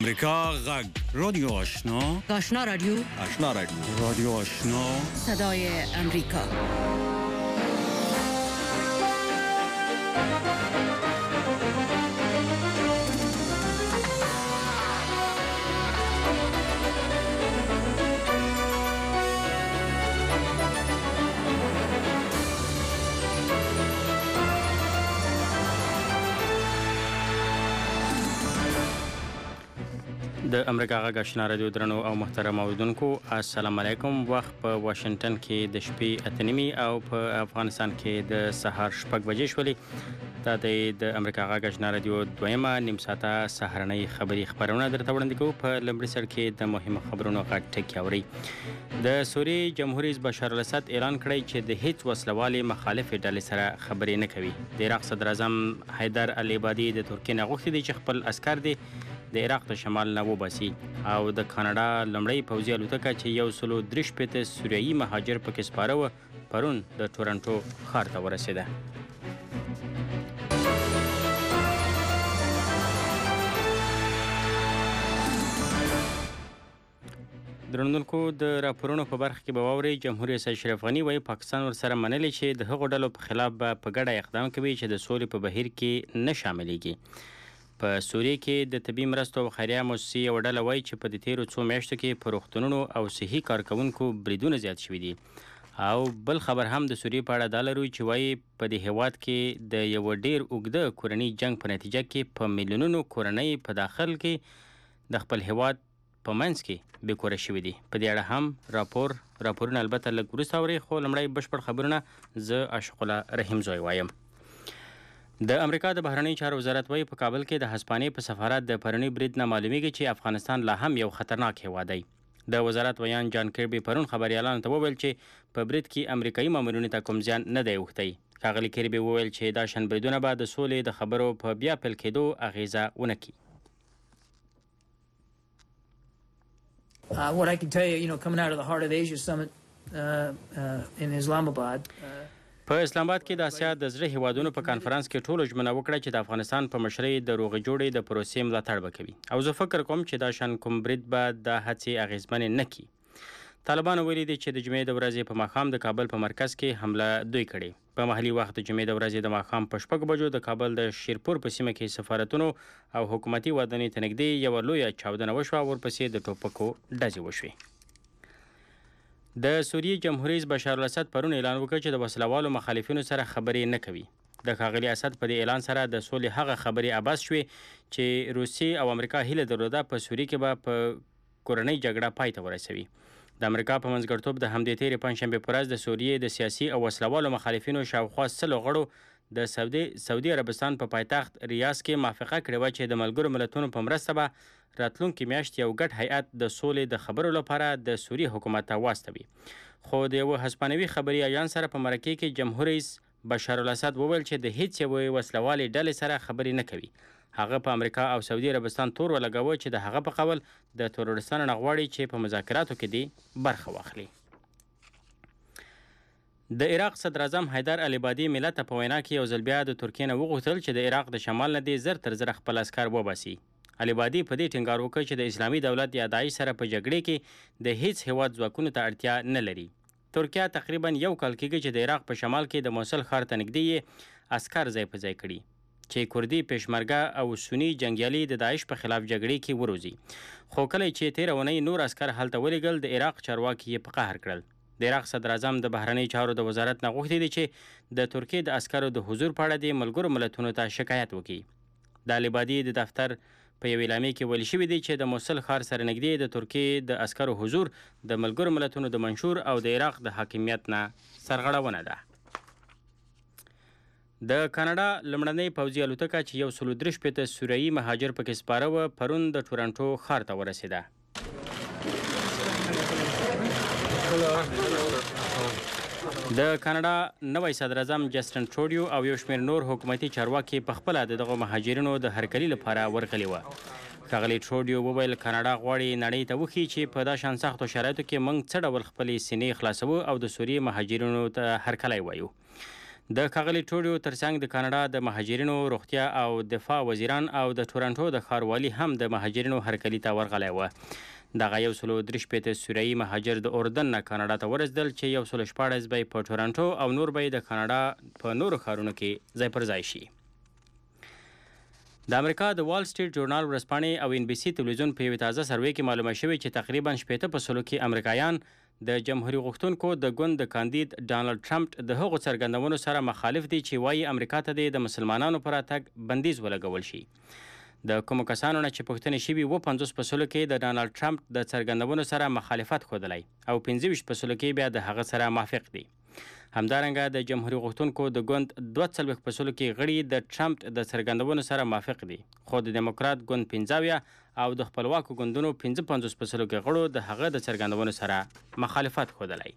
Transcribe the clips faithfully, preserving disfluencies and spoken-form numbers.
امریکا غږ رادیو آشنا آشنا رادیو آشنا رادیو رادیو آشنا صدای امریکا. د امریکا غږ آشنا رادیو درنو او محترم اوریدونکو السلام علیکم. وخت په واشنگټن کې د شپې اته نیمې او په افغانستان کې د سهار شپږ بجې شولې. دا د امریکا غږ آشنا رادیو دویمه نیم ساعته سهارنۍ خبري خبرونه درته وړاندې کوو. په لومړي سر کې د مهمو خبرونو غږ ټکی اورئ. د سوریې جمهور رئیس بشار الاسد اعلان کړی چې د هیڅ وسلوالې مخالفې ډلې سره خبرې نه کوي. د عراق صدر اعظم حیدر العبادي د ترکیې نه غوښتي دي چې خپل عسکر دي د عراق د شمال نه وباسي. او د کاناډا لومړی پوځي الوتکه چې یو سلو درې شپېته سوریایي مهاجر پکې سپاره وه پرون د تورنټو ښار ته ورسېده. درنوونکو د راپورونو په برخه کې به واورئ جمهور رئیس اشرف غني وایي پاکستان ورسره منلي چې د هغو ډلو په خلاف به په ګډه اقدام کوي چې د سولې په بهیر کې نه شاملېږي. په سوریې کې د طبي مرستو او خیریه مؤسسې یوه ډله وایي چې په د تیرو څو میاشتو کې په روغتونونو او صحي کارکوونکو بریدونه زیات شوي دي. او بل خبر هم د سوریې په اړه دا لرو چې وایي په دې هیواد کې د یوه ډیر اوږده کورني جنګ په نتیجه کې په میلیونونو کورنۍ په داخل کې د خپل هیواد په منځ کې بېکوره شوي دي. په دې اړه هم راپور راپورونه البته لږ وروسته اورئ، خو لومړی بشپړ خبرونه زه عاشق الله رحیم زوی وایم. د امریکا د بهرنیو چارو وزارت وایي په کابل کې د هسپانیې په سفارت د پروني برید نه معلومیږي چې افغانستان لا هم یو خطرناک هیواد دی. د وزارت ویان جان کربي پرون خبریالانو ته وویل چې په برید کې امریکایي مامورینو ته کوم زیان نه دی اوښتی. ښاغلي کربي وویل چې دا شان بریدونه به د سولې د خبرو په بیا پیل کېدو اغیزه ونه کړي. Uh, what I can tell you, you know, coming out of the Heart of Asia Summit uh, uh, in Islamabad. Uh, په اسلام آباد کې د اسیا د زړه هیوادونو په کانفرنس کې ټولو ژمنه وکړه چې د افغانستان په مشرۍ د روغې جوړې د پروسې ملاتړ به کوي. او زه فکر کوم چې دا شان کوم برید به د هڅې اغیزمنې نه کړي. طالبانو ویلي دي چې د جمعې د ورځې په ماښام د کابل په مرکز کې حمله دوی کړې. په محلي وخت د جمعې د ورځې د ماښام په شپږو بجو د کابل د شیرپور په سیمه کې سفارتونو او حکومتي ودانۍ ته نږدې یوه لویه چاودنه وشوه، ورپسې د ټوپکو ډزې وشوې. د سوریې جمهور رئیس بشار الاسد پرون اعلان وکړ چې د وسلوالو مخالفینو سره خبرې نه کوي. د ښاغلي اسد په دې اعلان سره د سولې هغه خبرې عبث شوې چې روسیې او امریکا هیله درلوده په سوریې کې به په کورنۍ جګړه پای ته ورسوي. د امریکا په منځګړیتوب د همدې تېرې پنجشنبې په ورځ د سوریې د سیاسي او وسلوالو مخالفینو شاوخوا سلو غړو د سعودي سعودي عربستان په پایتخت ریاض کې موافقه کړې وه چې د ملګرو ملتونو په مرسته به راتلونکي میاشت یو ګډ هیئت د سولې د خبرو لپاره د سوریې حکومت ته واستوي. خو د یوه هسپانوي خبري ایانس سره په مرکې کې جمهور رئیس بشار الاسد وویل چې د هیڅ یوې وسلوالې ډلې سره خبرې نه کوي. هغه په امریکا او سعودي عربستان تور ولګاوه چې د هغه په قول د تروریستانو نه غواړي چې په مذاکراتو کې دې برخه واخلي. د عراق صدر اعظم حیدر العبادي ملت په وینا کې یو ځل بیا د ترکیې نه وغوښتل چې د عراق د شمال نه دې زر تر زره خپل عسکر وباسي. العبادي په دې ټینګار وکړ چې د اسلامي دولت یا داعش سره په جګړې کې د هیڅ هیواد ځواکونو ته اړتیا نه لري. ترکیه تقریبا یو کال کېږي چې د عراق په شمال کې د موصل ښار ته نږدې یې عسکر ځای په ځای کړي چې کردي پېشمرګه او سني جنګیالي د داعش په خلاف جګړې کې وروزي. خو کله چې تېره اونۍ نور عسکر هلته ولېږل د عراق چارواکي یې په قهر کړل. د عراق صدر اعظم د بهرنیو چارو د وزارت نه غوښتي دي چې د ترکیې د عسکرو د حضور په اړه د ملګرو ملتونو ته شکایت وکړي. د العبادي د دفتر په یو اعلامیه کې ویل شوي دي چې د موصل ښار سره نږدې د ترکیې د عسکرو حضور د ملګرو ملتونو د منشور او د عراق د حاکمیت نه سرغړونه ده. د کاناډا لومړنۍ پوځي الوتکه چې یو سلو درې شپېته سوریایي مهاجر پکې سپاره وه پرون د تورنټو ښار ته ورسېده. د کاناډا نوی صدر اعظم جسټن ټروډیو او یو شمېر نور حکومتي چارواکي په خپله د دغو مهاجرینو د هرکلي لپاره ورغلي وه. ښاغلي ټروډیو وویل کاناډا غواړي نړۍ ته وښیي چې په دا شان سختو شرایطو کې موږ څه ډول خپلې سینې خلاصوو او د سوریې مهاجرینو ته هرکلی وایو. د ښاغلي ټروډیو ترڅنګ د کاناډا د مهاجرینو روغتیا او دفاع وزیران او د تورنټو د ښاروالي هم د مهاجرینو هرکلي ته ورغلی و. دغه یو سلو درې شپېته سوریایي مهاجر د اردن نه کاناډا ته ورسېدل چې یو سلو شپاړس به یې په ټورنټو او نور به یې د کاناډا په نورو ښارونو کې ځای پر ځای شي. د امریکا د وال سټریټ جورنال ورځپاڼې او ان بي سي تلویزیون په یوې تازه سروې کې معلومه شوې چې تقریبا شپېته په سلو کې امریکایان د جمهوریت غوښتونکو د ګوند د کاندید ډانلډ ټرمپ د هغو څرګندونو سره مخالف دي چې وایي امریکا ته د مسلمانانو پر راتګ بندیز ولګول شي. د کومو کسانو نه چې پوښتنې شوي اووه پنځوس په سلو کې د ډانلډ ټرمپ د څرګندونو سره مخالفت ښودلی او پنځه ویشت په سلو کې بیا د هغه سره موافق دي. همدارنګه د جمهوریت غوښتونکو د ګوند دوه څلوېښت په سلو کې غړي د ټرمپ د څرګندونو سره موافق دي، خو د ډیموکرات ګوند پنځه اویا او د خپلواکو ګوندونو پنځه پنځوس په سلو کې غړو د هغه د څرګندونو سره مخالفت ښودلی.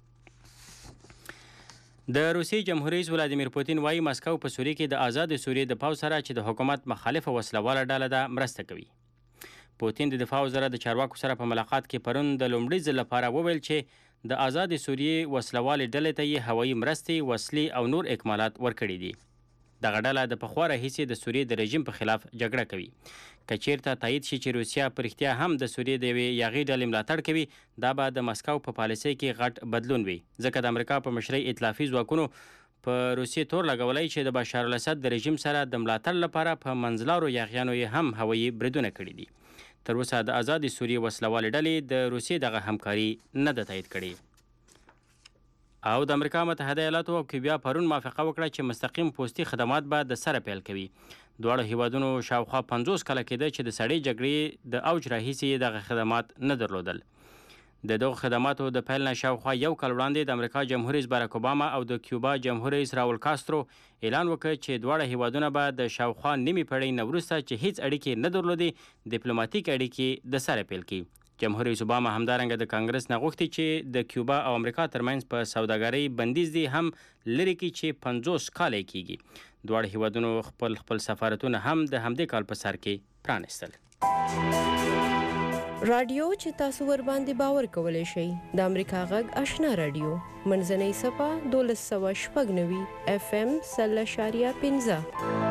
د روسیې جمهور رئیس ولادیمیر پوتین وایي مسکو په سوریې کې د آزاد سوریې د پوځ سره چې د حکومت مخالفه وسله واله ډله ده مرسته کوي. پوتین د دفاع وزارت د چارواکو سره په ملاقات کې پرون د لومړي ځل لپاره وویل چې د آزاد سوریې وسلوالې ډلې ته یې هوایي مرستې، وسلې او نور اکمالات ورکړي دي. دغه ډله د پخوا راهیسې د سوریې د رژیم په خلاف جګړه کوي. که چیرته تایید شي چې روسیه په رښتیا هم د سوریې د یوې یاغي ډلې ملاتړ کوي، دا به د مسکو په پالیسۍ کې غټ بدلون وي، ځکه د امریکا په مشرۍ ائتلافي ځواکونو په روسیې تور لګولی چې د بشار الاسد د رژیم سره د ملاتړ لپاره په منځلارو یاغیانو یې هم هوایي بریدونه کړي دي. تر اوسه د آزاد سوریې وسلوالې ډلې د روسیې دغه همکاري نه ده تایید کړې. او د امریکا متحده ایالاتو او کیوبا پرون موافقه وکړه چې مستقیم پوستي خدمات به د سره پیل کوي. دواړو هیوادونو شاوخوا پنځوس کاله کېده چې د سړې جګړې د اوج راهیسې دغه خدمات نه درلودل. د دغو خدماتو د پیل نه شاوخوا یو کال وړاندې د امریکا جمهور رئیس باراک اوباما او د کیوبا جمهور رئیس راول کاسترو اعلان وکړ چې دواړه هیوادونه به د شاوخوا نیمې پېړۍ نه وروسته چې هیڅ اړیکې نه درلودې ډیپلوماتیک اړیکې د سره پیل کړي. جمهور رئیس اوباما همدارنګه د کانګرس نه غوښتي چې د کیوبا او امریکا ترمنځ په سوداګرۍ بندیز دي هم لرې کړي چې پنځوس کاله کېږي. دواړه هیوادونو خپل خپل سفارتونه هم د همدې کال په سر کې پرانیستل. رادیو چې تاسو ور باندې باور کولای شئ د امریکا غږ آشنا رادیو منځنۍ صفه دولس سوه شپږ نوي اف ام سل اشاریه پنځه.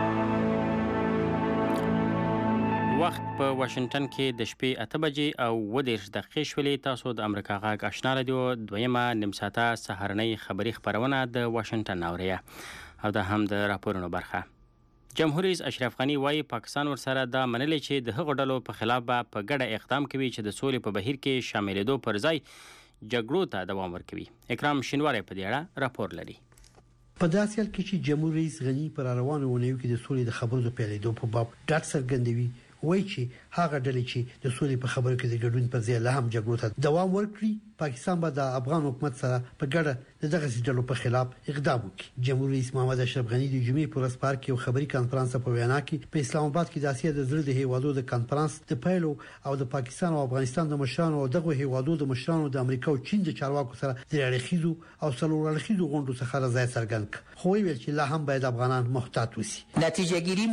وخت په واشنگټن کې د شپې اته بجې او اووه دېرش دقیقې شولې. تاسو د امریکا غږ آشنا رادیو دویمه نیم ساعته سهارنۍ خبري خپرونه د واشنګټن اورئ او دا هم د راپورونو برخه. جمهور رئیس اشرف غني وایي پاکستان ورسره دا منلې چې د هغو ډلو په خلاف به په ګډه اقدام کوي چې د سولې په بهیر کې شاملېدو پر ځای جګړو ته دوام ورکوي. اکرام شینواری په دې اړه راپور لري. په داسې حال کې چې جمهور رئیس غني پر روانو ونیو کې د سولې د خبرو د پیلېدو په باب ډاډ څرګندوي، وایي چې هغه ډلې چې د سولې په خبرو کې د ګډون پر ځای له هم جګړو ته دوام ورکړي، پاکستان به د افغان حکومت سره په ګډه دغه ډلو په خلاف اقدام وکړي. جمهور رئیس محمد اشرف غني د جمعې په ورځ پارک یو خبري کانفرنس په وینا کې په اسلام آباد کې د اسیا د زړه د هیوادو د کانفرنس د پیلو او د پاکستان او افغانستان د مشرانو او دغه هیوادو د مشرانو د امریکا او چین د چارواکو سره د اړیخیزو او څلور اړخیزو غونډو څخه راځي څرګند کړ، خو ویل چې لا هم باید افغانان محتاط وسی. نتیجه گیری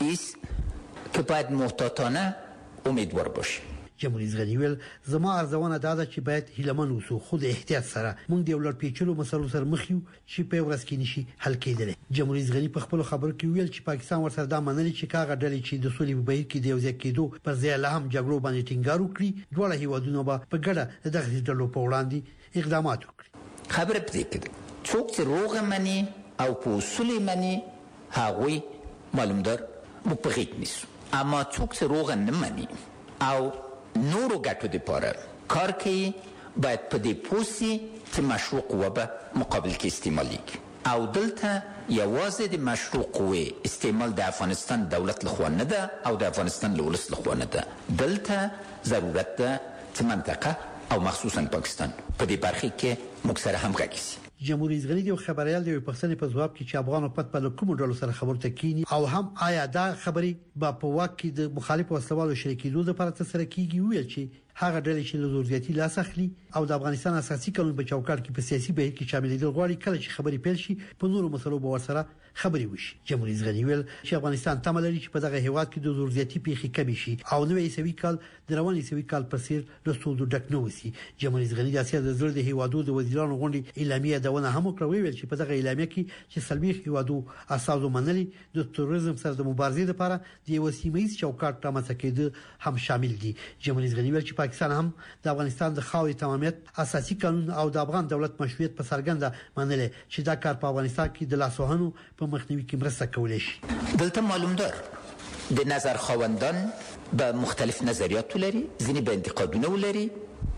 است که باید محتاطانه امیدوار باشیم. جمهور رئیس غني ویل زما ارزونه دا ده چې باید هیلمن اوسو، خو د احتیاط سره موږ د یو لړ پیچلو مسلو سره مخ یو چې په ورځ کې نشي حل کېدلی. جمهور رئیس غني په خپل خبرو کې ویل چې پاکستان ورسره دا منلي چې کاغه ډلې چې د سولې په بهیر کې د یو ځای کېدو پر ځای له هم جګړو باندې ټینګار وکړي، دواړه هیوادونه به په ګډه دغه ډلو په وړاندې اقدامات وکړي. خبره پدې کې څوک چې روغ مني او په اصول مني هغوی معلومدار مپغیت نیست، اما څوک چې روغ نه مني او نورو ګټو لپاره کار کوي باید په دې پوسی چې مشروع قوه به مقابل کې استعمالي او دلته یوازې د مشروع قوه استعمال د افغانستان دولت لخوا نه ده او د افغانستان له ولس لخوا نه ده. دلته ضرورت ده چې منطقه او مخصوصا پاکستان په دې برخه کې موږ سره همغږي شي. جمهور رئیس غني د خبريال د پښتنې په ځواب کې چې افغان حکومت په کوم ډول سره خبرو ته کینی او هم آیا دا خبري با په واک کې د مخالف وسلوالو شریکېدو لپاره تر سره کیږي، ویل چې هغه ډلې چې له زور زیاتی لاس اخلي او د افغانستان اساسي قانون په چوکاټ کې په سیاسي بهیر کې شاملېدل غواړي کله چې خبرې پیل شي په نورو مسلو به ورسره خبرې وشي. جمهوریت رئیس غنی ویل چې افغانستان تمه لري چې په دغه هیواد کې د زور زیاتی پیښې کمې شي او نوې عیسوي کال د روان عیسوي کال پر څیر له ستونزو ډک نه وسی. جمهوریت رئیس غنی د اسیا د زړه د هیوادو د وزیرانو غونډې اعلامیه دونه هم وکړه ویل چې په دغه اعلامیه کې چې سلمیخ هیوادو اساسو منلي د تروریزم سره د مبارزې لپاره د یو سیمه‌ایز چوکاټ رامنځته کېده هم شامل دي. جمهوریت رئیس غنی ویل چې پاکستان هم د افغانستان د خاورې تمامیت اساسي قانون او د افغان دولت مشروعیت په څرګنده منلي چې دا کار په افغانستان کې د لاسوهنو په مخنیوي کې مرسته کولی شي. دلته معلوم دار د نظر خواندان به مختلف نظریات لري، ځینې به انتقادونه ولري.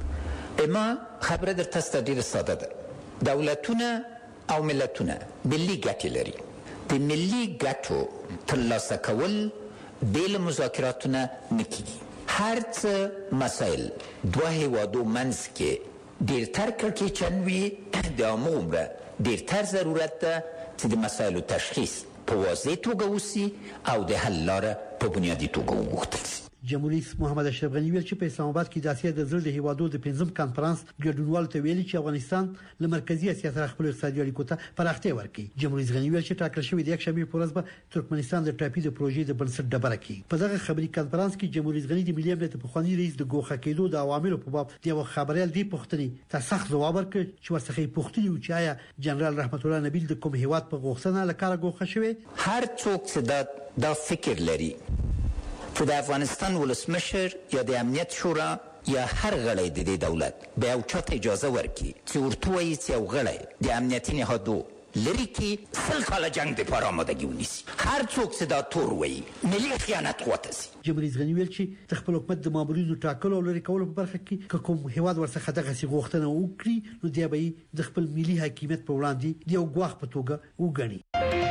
اما خبره در تاسو ډیره ساده ده. دولتونه او ملتونه ملي ګټې لري. د ملي ګټو ترلاسه کول بې له مذاکراتونه نه کېږي. هر څه مسایل دوه هیوادو منځ کې ډېرتر کړکېچن وي، د هماغومره ډېرتر ضرورت ده چې د مسایلو تشخیص په واضح توګه وسي او د حل لاره په بنیادي توګه وغوښتل شي. جمهوریت محمد اشرف غنی ویل چې په اسلام آباد کې د اسیا د زړه د هیوادو د پنځم کانفرنس ګډونوال ته ویلي چې افغانستان له مرکزی اسیا سره خپل اقتصادي اړیکو ته پراختیا ورکړي. جمهوریت غنی ویل چې ټاکل شوی د یک شنبه په ورځ به ترکمنستان د ټاپي د پروژې د بنسټ ډبره کړي. په دغه خبري کانفرنس کې جمهوریت غنی د ملي امنیت په خواني رئیس د ګوښه کېدو د عواملو په باب د یو خبريال دی پوښتنې ته سخت ځواب ورکړ چې ورڅخه پوښتنې و چې آیا جنرال رحمت الله نبیل د کوم هیواد په غوښتنه لکاره ګوښه شوی. هر څوک چې دا دا فکر لري چې د افغانستان ولسمشر یا د امنیت شورا یا هر غړی د دې دولت به یو چاته اجازه ورکړي چې ورته وایي چې یو غړی د امنیتي نهادو لري کې سل کاله جنگ دپاره آمادګي ونیسي. هر څوک چې دا تور وایي ملي خیانت غوته سي. جمهوریت غنی ویل چې د خپل حکومت د مامورینو ټاکلو او لري کولو په برخه کې که کوم هیواد ورڅخه دغه سي غوښتنه وکړي نو دی به د خپل ملي حاکمیت په وړاندې د یو ګواښ په توګه وګڼي.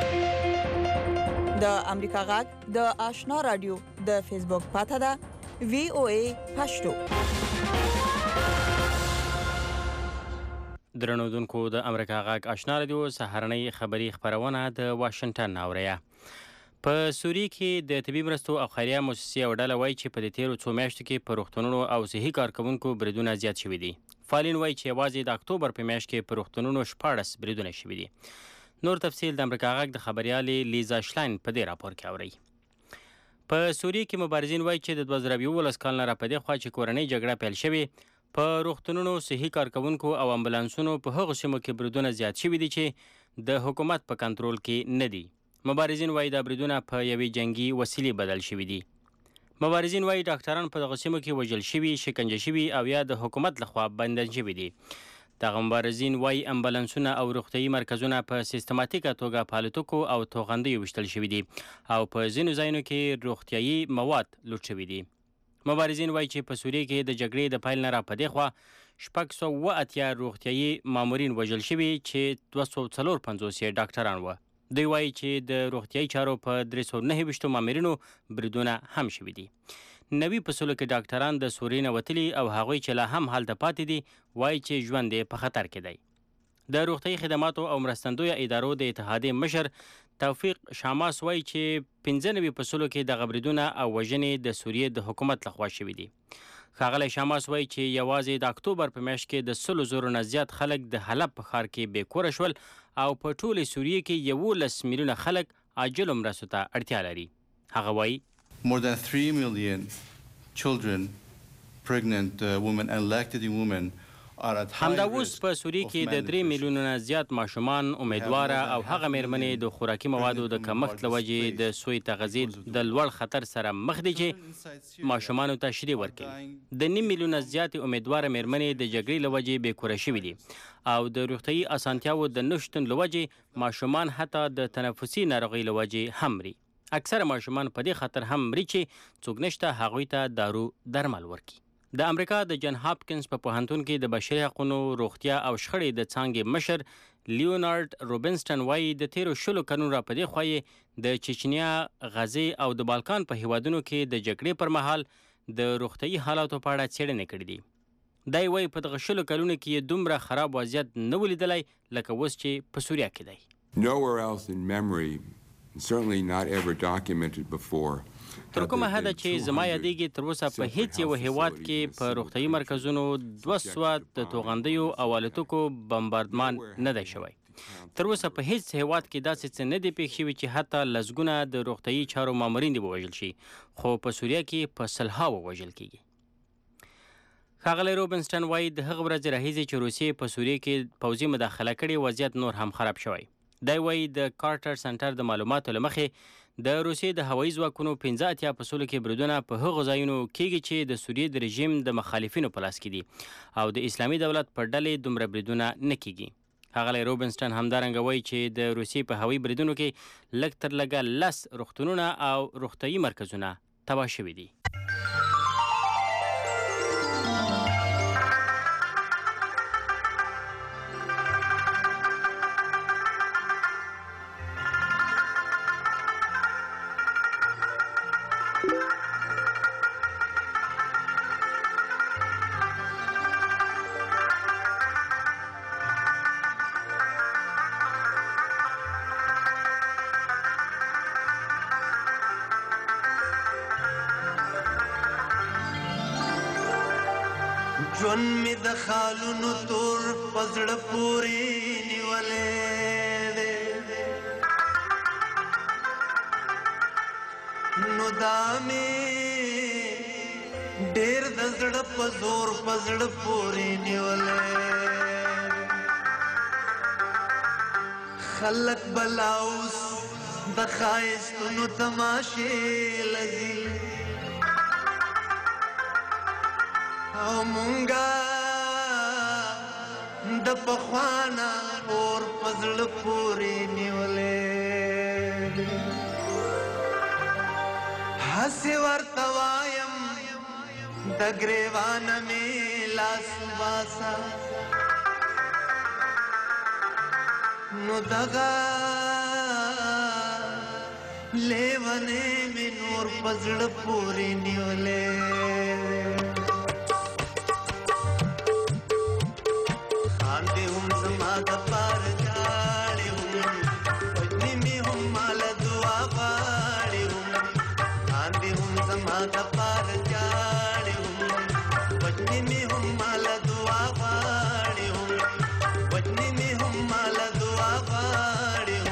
د امریکا غږ د آشنا رادیو د فیسبوک پاته ده وی او ای پښتو. درنودونکو د امریکا غږ آشنا رادیو سهارنۍ خبری خبرونه د واشنگټن اوریا. په سوریه کې د طبي مرستو او خیریه مؤسسې او ډله وایي چې په دې تیرو څو میاشتو کې په روغتونونو او صحي کارکوونکو بریدونه زیات شوي دي. فعالین وایي چې یوازې د اکتوبر په میاشت کې په روغتونونو شپاړس بریدونه شوي دي. نور تفصیل د امریکا غږ د خبريالې لیزا شلاین په دې راپور کې اوري. په سوریه کې مبارزین وایي چې د دوه زره یولس کال نه را پدې خوا چې کورنۍ جګړه پیل شوې په روغتونونو صحي کارکوونکو او امبولانسونو په هغو سیمو کې بریدونه زیات شوي دي چې د حکومت په کنټرول کې نه دي. مبارزین وایي دا بریدونه په یوې جنگي وسیلې بدل شوي دي. مبارزین وایي ډاکټران په دغه سیمو کې وژل شوي، شکنجه شوي او یا د حکومت لخوا بندن شوي دي. دغه مبارزین وایي امبولانسونه او روغتیايي مرکزونه په سیستماتیکه توګه په الوتکو او توغندیو ویشتل شوي دي او په ځینو ځایونو کې روغتیايي مواد لوټ شوي دي. مبارزین وایي چې په سوریه کې د جګړې د پیل نه را پدې خوا شپږ سوه اوه اتیا روغتیايي مامورین وژل شوي چې دوه سوه څلور پنځوس یې ډاکټران وه. دوی وایي چې د روغتیايي چارو په درې سوه نهه ویشتو مامورینو بریدونه هم شوي دي. نوي په سلو کې ډاکټران د سوریې نه وتلي او هغوی چې لا هم هلته پاتې دي وایي چې ژوند یې په خطر کې دی. د روغتیايي خدماتو او مرستندویه ادارو د اتحادیې مشر توفیق شاماس وایي چې پنځه نوي په سلو کې دغه بریدونه او وژنې د سوریې د حکومت لخوا شوي دي. ښاغلی شاماس وایي چې یوازې د اکتوبر په میاشت کې د سلو زرو نه زیات خلک د حلب په ښار کې بېکوره شول او په ټولې سوریې کې یولس میلیونه خلک عاجلو مرستو ته اړتیا لري. هغه وایي More than three million children, pregnant uh, women and lactating women are at high همدا risk اوس په سوریه کې د درې میلیونو نه زیات ماشومان امیدواره او هغه مېرمنې د خوراکي موادو د کمښت له وجې د سوی تغذیې د لوړ خطر سره مخ دي چې ماشومانو ته شیدې ورکوي. د نیم میلیونه زیاتې امیدواره مېرمنې د جګړې له وجې بېکوره شوي دي او د روغتیايي اسانتیاوو د نشتون له وجې ماشومان حتی د تنفسي ناروغۍ له وجې هم مري. اکثره ماشومان په دې خطر هم مري چې څوک نشته هغوی ته دارو درمل ورکړي. د امریکا د جن هاپکینز په پوهنتون کې د بشري حقوقو، روغتیا او شخړې د څانګې مشر لیونارډ روبنسټن وایي د تیرو شلو کلونو را پدې خوا یې د چچنیا، غزې او د بالکان په هیوادونو کې د جګړې پر مهال د روغتیايي حالاتو په اړه څېړنې کړې دي. دا یې وایي په دغه شلو کلونو کې یې دومره خراب وضعیت نه و لیدلی لکه اوس چې په سوریه کې دی. Nowhere else in memory, certainly not ever documented before, تر کومه حده چې زما یادېږي تر اوسه په هیڅ یو هیواد کې په روغتیایي مرکزونو دوه سوه د توغندیو او الوتکو بمباردمان نه دی شوی. تر اوسه په هیڅ هیواد کې داسې څه نه دی پېښ شوي چې حتی لسګونه د روغتیایي چارو مامورین دې ووژل شي، خو په سوریه کې په سلهاوو وژل کیږي. ښاغلی روبنسټن وایي د هغه ورځې راهیسې چې روسیې په سوریه کې پوځي مداخله کړې وضعیت نور هم خراب شوی. دی وایي د کارټر سنټر د معلوماتو له مخې د روسیې د هوایي ځواکونو پنځه اتیا په سلو کې بریدونه په هغو ځایونو کېږي چې د سوریې د رژیم د مخالفینو په لاس کې دي او د اسلامي دولت په ډلې دومره بریدونه نه کېږي. ښاغلی روبنسټن همدارنګه وایي چې د روسیې په هوایي بریدونو کې لږ تر لږه لس روغتونونه او روغتیایي مرکزونه تباه شوي دي. ژوند می د خالونو تور پزړه پورې نیولې دی، نو دا می ډېر د زړه په زور پزړه پورې نیولې. خلک بلاوس د ښایستونو تماشې لذي او مونږه د پخوانا اور پزړه پورې نیولې. هسې ورته وایم د ګریوانه مې لاس باسه، نو دغه لیونې مې نور پزړه پورې نیولې. د پار جاړې هم وجنې مې هم مال دعا غواړې هم، خاندې هم زما د پار جاړې هم وجنې مې هم مال دعا غواړې هم، وجنې مې هم مال دعا غواړې هم.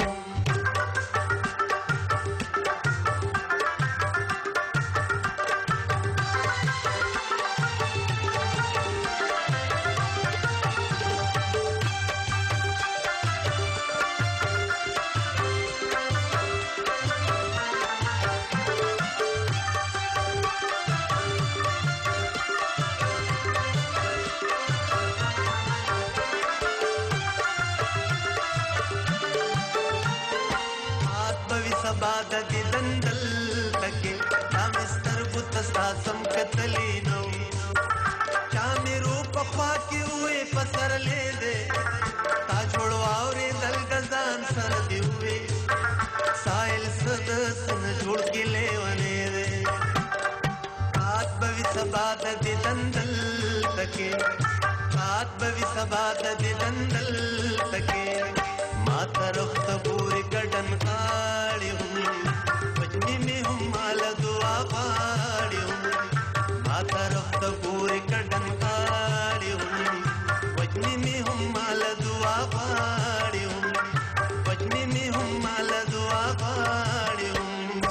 سبا د دې دندل تکې دا مستر بوت ساسم کتلی نو چا مې رو په خوا کې وې پسر لې دې تا جوړو اورې دل غزان سر دی وې سایل صد سن جوړ کې لیوانې دې آت بوي سبا د دې دندل تکې آت بوي سبا د دې دندل تکې ما طرف ته پورې کډن غاړې هم وجنې مې هم مال دعا غواړې هم ما طرف ته پورې کډن غاړې هم وجنې مې هم مال دعا غواړې هم وجنې مې هم مال دعا غواړې هم.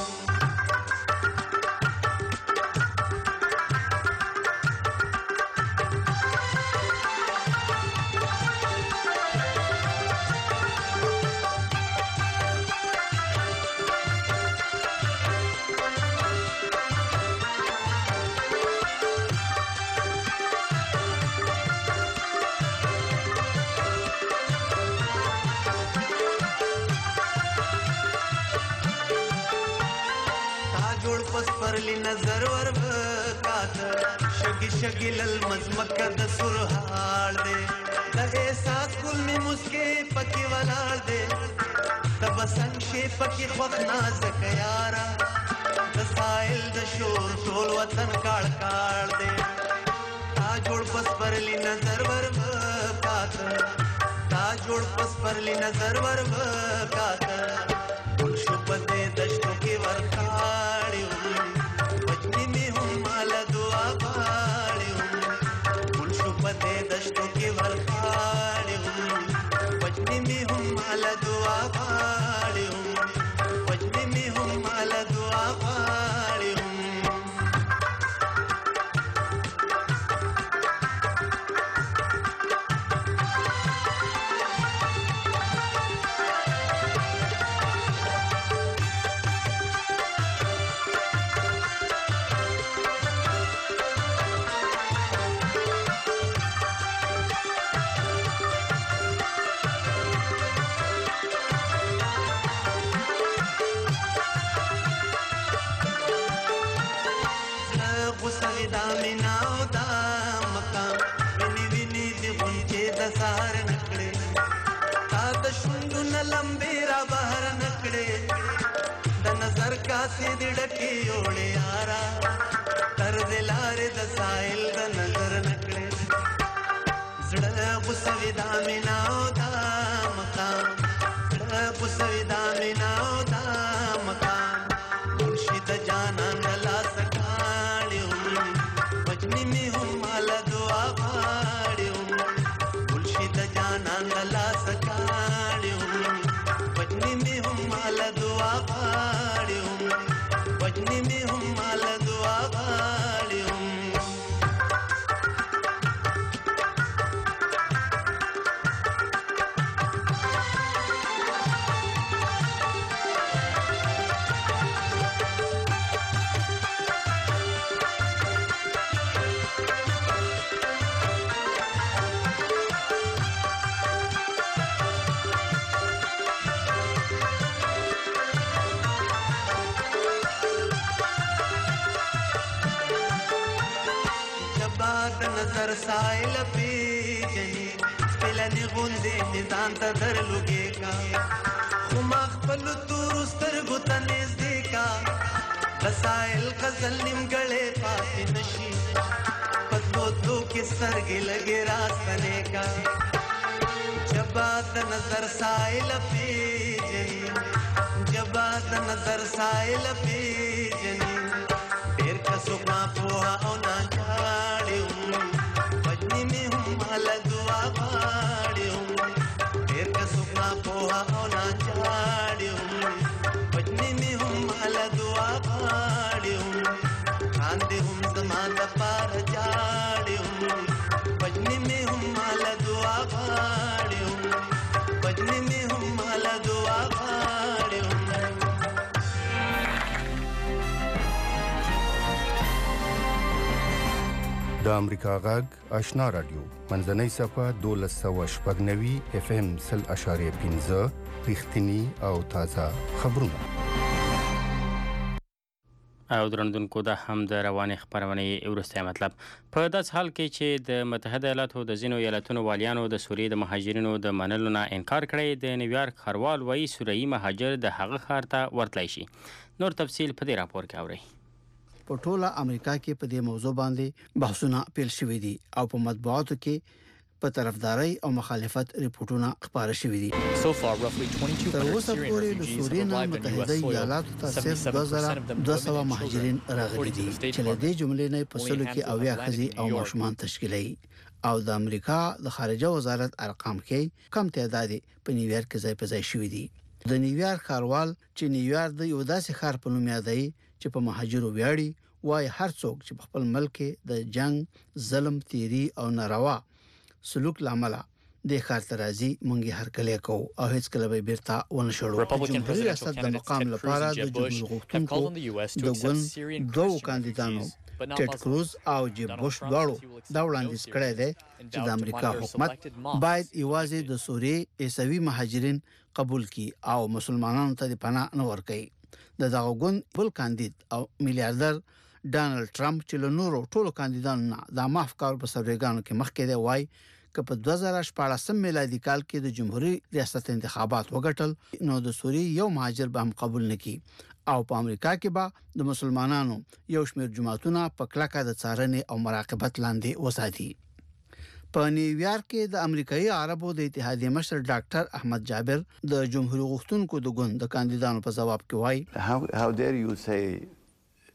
پرلی نظر ور بکات شگی شگی للمزمکه د سرحال دے د احساس کل میں مسکے پکی ولال دے تب سنشے پکی خوخ نازک یارا د سائل د شور ټول وطن کاڑ کاڑ دے تا جوڑ پس پرلی نظر ور بکات تا جوڑ پس پرلی نظر ور بکات گل شپتے دشتوں کی ورکاڑی دعا غواړي ګل شو په دې دشتو کې ورخاړي وجنې مې هم مال دعا غواړي وجنې مې هم مال دعا غواړي سهار نکړې تا د شوندو نه لمبې را بهر نکړې د نظر کاسې دې ډکې یوړې یارا تر دې لارې د سایل د نظر نکړې زړه غوسوي دا مینا او دا مقام زړه غوسوي دا مینا او دا مقام مرشد جانان د لاس کاڼې وجنې مې هم مال دعا غواړي د جانان لاس کاڼي وجنې مې هم مال دعا غواړي وجنې مې هم مال دعا غواړي نظر سایل پیجنی سپلنی غوندې میزان ته درلوږې کا خو ما خپل تور سترګو ته نږدې کا د سایل غزل نیمګړې پاتې نشي په دوو کې سترګې لګې راستنې کا جبا د نظر سایل پیجنی جبا د نظر سایل پیجنی ډېر کسو ما پوها او نه جاړي وجنې مې هم مال دعا غواړي ډېر کسو ما پوها او نه جاړي وجنې مې هم مال دعا غواړي خاندې هم زما دپاره جاړي وجنې مې هم مال دعا غواړي وجنې مې هم مال دعا غواړي د امریکا غږ آشنا رادیو منځنۍ صفه دولس سوه شپږ نوي اف ام سل اشاریه پنځه رښتینی او تازه خبرونه او درندونکو دا هم د روانې خبرونې وروستی مطلب په داس حال کې چې د متحده ایالاتو د ځینو ایالتونو والیانو د سوریې د مهاجرینو د منلو نه انکار کړی د نیویارک ښاروال وایي سوریایي مهاجر د هغه ښار ته ورتلی شي نور تفصیل په دې راپور کې اورئ په ټوله امریکا کې په دې موضوع باندې بحثونه پیل شوي دي او په مطبوعاتو کې په طرفداري او مخالفت ریپورتونه خبره شوي دي. تر اوسه پورې د سوریې نه متحده ایالاتو ته صرف دوه زره دوه سوه مهاجرین راغلي دي چې له دې جملې نه په سلو کې اویا ښځې او ماشومان تشکیلوي او د امریکا د خارجه وزارت ارقام کې کم تعداد په نیویارک کې ځای په ځای شوي دي. د نیویارک ښاروال چې نیویارک د یو داسې ښار په نوم یادوي چې په مهاجرو ویاړي وای هر څوک چې په خپل ملک د جنگ ظلم تیری او ناروا سلوک لامل د ښار ترازی مونږه هر کله کو او هیڅ کله به بیرته ونه شړو. جمهوریت ریاست د مقام لپاره د جمهور غوښتونکو د ګوند دوه کاندیدانو ټیډ کروز او جیب بوش دواړو دا وړاندیز کړی دی چې د امریکا حکومت باید ایوازې د سوریې عیسوي مهاجرین قبول کړي او مسلمانانو ته پناه نه ورکړي. د دغه ګوند بل کاندید او میلیارډر ډانلډ ټرمپ چې له نورو ټولو کاندیدانو نه د مافکار په سروېګانو کې مخکې دی وای که په دوه زره شپاړس میلادي کال کې د جمهوریت ریاست انتخابات وګټل نو د سوریې یو مهاجر به هم قبول نکړي او په امریکا کې به د مسلمانانو یو شمېر جماعتونه په کلکه د څارنې او مراقبت لاندې وساتي. په نیویارک کې د امریکایي عربو د اتحادیې مشر ډاکټر احمد جابر د جمهوریت غوښتونکو د ګوند د کاندیدانو په جواب کې وایي how how dare you say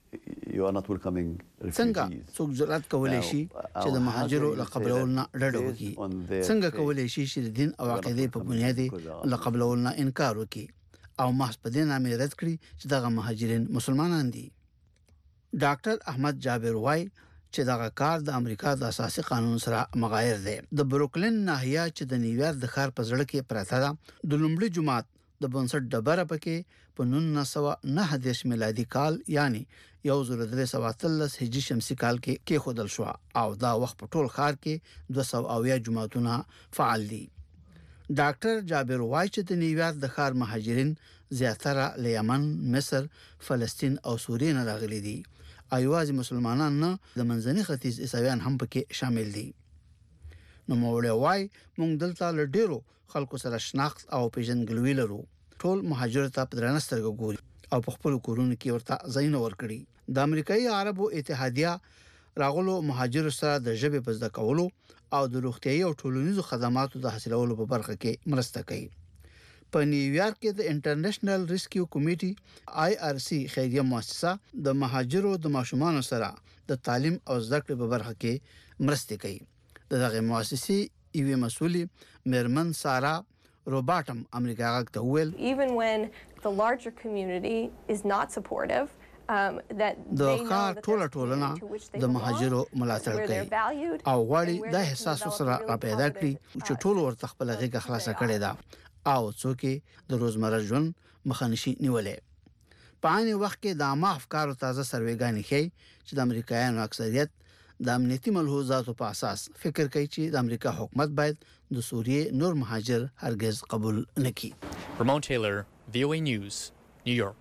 څنګه څوک جرأت کولی شي چې د مهاجرو له قبلولو نه ډډه وکړي؟ څنګه کولی شي چې د دین او عقیدې په بنیاد له قبلولو نه انکار وکړي او محض په دې نامې رد کړي چې دغه مهاجرین مسلمانان دي؟ ډاکټر احمد جابر وای چې دغه کار د امریکا د اساسي قانون سره مغایر دی. د بروکلین ناحیه چې د نیویارک د ښار په زړه کې پراته ده، د لومړي جماعت د بنسټ ډبره پکې په نولس سوه نهه دېرش میلادي کال یعنی یو زر درې سوه اتلس هجري شمسي کال کې کېښودل شو او دا وخت په ټول ښار کې دوه سوه اویا جماعتونه فعال دي. ډاکټر جابر وای چې د نیویارک د ښار مهاجرین زیاتره له یمن، مصر، فلسطین او سوریې نه راغلي دي. ایوازي مسلمانان نه، د منځني ختیځ عیسویان هم پکې شامل دي. نو موړی وای موږ دلته له ډیرو خلکو سره شناخت او پیژندګلوي لرو. ټول مهاجرت ته په درنه سترګه ګوري او په خپل کورونو کې ورته ځای نه ورکړي. د امریکایي عربو اتحادیه راغلو مهاجرو سره د ژبې په زده کولو او د روغتیايي او ټولنیزو خدماتو د حاصلولو په برخه کې مرسته کوي. په نیویارک کې د انټرنیشنل ریسکیو کمیټي آی آر سی خیریه مؤسسه د مهاجرو د ماشومانو سره د تعلیم او زده کړې په برخه کې مرسته کوي. دغه مؤسسې یوه مسؤلې مرمن سارا روباټم امریکا غاک ته ویل even when the larger community is not supportive um that د ښار ټوله ټولنه د مهاجرو ملاتړ کوي او غواړي د احساس سره راپیدا کړي چې ټول ورته خپل غیږه خلاصه کړي دا او څوک د روزمره ژوند مخانشي نیولې. په عین وخت کې د عامه افکارو تازه سروېګانې ښيي چې د امریکایانو اکثریت د امنیتي ملحوظاتو په اساس فکر کوي چې د امریکا حکومت باید د سوریې نور مهاجر هرگز قبول نکړي. رمون ټیلر، وی او ای نیوز، نیویارک.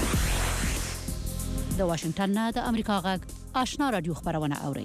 د واشنگټن نه د امریکا غږ آشنا رادیو خبرونه اوري.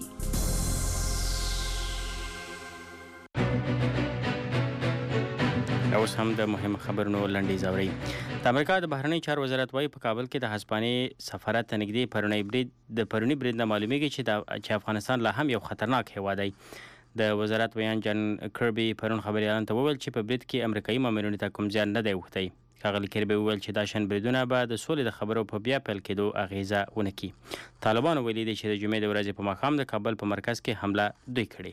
اوس هم د مهم خبرونو لنډیز اوري. د امریکا د بهرنی چارو وزارت وايي په کابل کې د هسپانیې سفارت ته نږدې پرونی برید د پرونی برید نه معلومیږي چې د چې افغانستان لا هم یو خطرناک هیواد دی. د وزارت ویان جان کربي پرون خبريالانو ته وویل چې په برید کې امریکایي مامورینو ته کوم زیان نه دی وښتی. ښاغلي کربي وویل چې دا شان بریدونه به د سولې د خبرو په بیا پیل کېدو اغیزه ونه کړي. طالبانو ویلي دي چې د جمعې د ورځې په ماښام د کابل په مرکز کې حمله دوی کړې.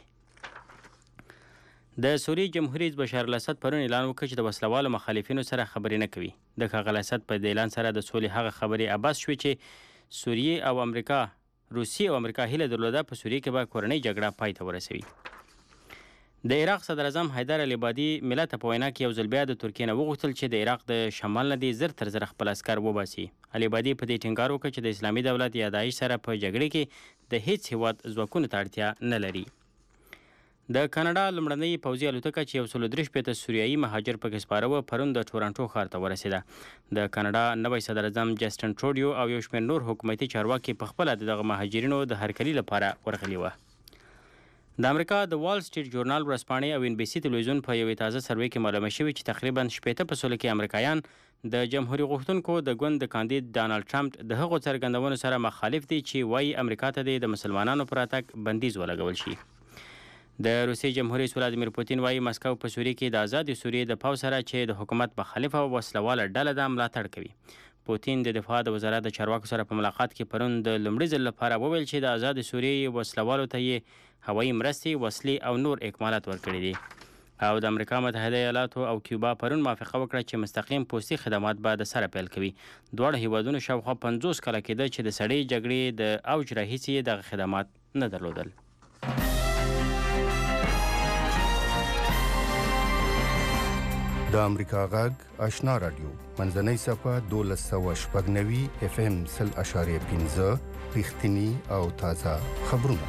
د سوریې جمهوریت رئیس بشار الاسد پرون اعلان وکړ چې د وسلوالو مخالفینو سره خبرې نه کوي. د ښاغلي اسد په دې اعلان سره د سولې هغه خبرې عباس شوې چې سوریې او امریکا روسیې او امریکا هیله درلوده په سوریې کې به کورنۍ جګړه پای ته ورسوي. د عراق صدر اعظم حیدر العبادي ملت په وینا کې یو ځل بیا د ترکیې نه وغوښتل چې د عراق د شمال نه دې زر تر زر خپل عسکر وباسي. العبادي په دې ټینګار وکړ چې د اسلامي دولت یا داعش سره په جګړې کې د هیڅ هیواد ځواکونو ته اړتیا نه لري. د کاناډا لومړنۍ پوځي الوتکه چې یو سل درې شپېته سوریایي مهاجر پکې سپاره وه پرون د ټورانټو ښار ته ورسېده. د کاناډا نوی صدر اعظم جسټن ټروډیو او یو شمېر نور حکومتي چارواکي په خپله د دغه مهاجرینو د هرکلي لپاره ورغلي وه. د امریکا د وال سټریټ ژورنال ورځپاڼې او ان بي سي تلویزیون په یوې تازه سروې کې معلومه شوې چې تقریبا شپېته په سلو کې امریکایان د جمهوریت غوښتونکو د ګوند د کاندید ډانلډ ټرمپ د هغو څرګندونو سره مخالف دي چې وایي امریکا ته د مسلمانانو پر راتګ بندیز ولګول شي. د روسیې جمهوریت رئیس ولادیمیر پوتین وایي مسکو په سوریې کې د آزادې سوریې د پوځ سره چې د حکومت مخالفه او وسلواله ډله ده ملاتړ کوي. پوتین د دفاع د وزارت د چارواکو سره په ملاقات کې پرون د لومړي ځل لپاره وویل چې د آزادې سوریې وسلوالو ته یې هوایي مرستې، وسلې او نور اکمالات ورکړي دي. او د امریکا متحده ایالاتو او کیوبا پرون موافقه وکړه چې مستقیم پوستي خدمات به د سره پیل کوي. دواړه هیوادونو شاوخوا پنځوس کاله کېده چې د سړې جګړې د اوج راهیسې دغه خدمات نه درلودل. د امریکا غږ آشنا رادیو منځنۍ صفه دولس سوه شپږ نوي اف ام سل اشاریه پنځه رښتینی او تازه خبرونه.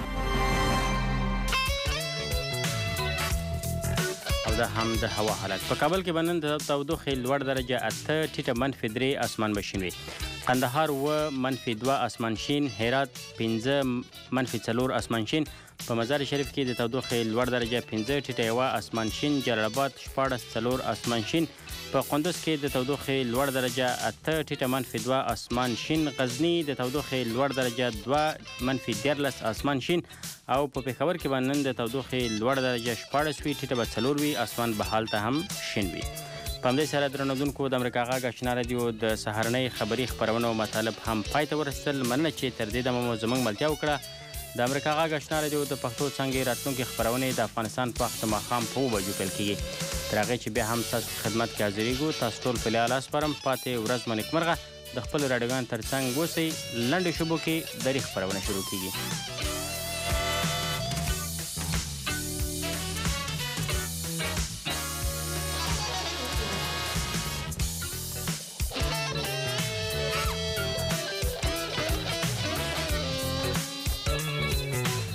او دا هم د هوا حالت په کابل کې بنن د تودوخې لوړ درجه اته ټیټه منفي درې اسمان بشین وي. قندهار و منفي دوه اسمان شین، هرات پنځه منفي څلور اسمان شین، په مزار شریف کې د تودوخې لوړ درجه پنځه ټیټه یوه اسمان شین، جلال آباد شپاړس څلور اسمان شین، په قندوز کې د تودوخې لوړ درجه اته ټیټه منفي دوه اسمان شین، غزني د تودوخې لوړ درجه دوه منفي دیارلس اسمان شین، او په پېښور کې به نن د تودوخې لوړ درجه شپاړس وي ټیټه به څلور وي اسمان به هلته هم شین وي. په همدې سره درنوونکو د امریکا غږ آشنا رادیو د سهارنۍ خبري خپرونو مطالب هم پای ته ورسېدل. مننه چې تر دې دمه مو زموږ ملتیا وکړه. د امریکا غږ آشنا رادیو د پښتو څانګې راتلونکې خپرونې د افغانستان په وخت ماښام په اوه بجو پیل کیږي. تر هغې چې بیا هم ستاسو خدمت کې حاضرېږو. تاسو ټول په لیاله سپارم. پاتې ورځ مو نیکمرغه. د خپلو راډیوګانو تر څنګ اوسئ. لنډې شبو کې دري خپرونه شروع کیږي.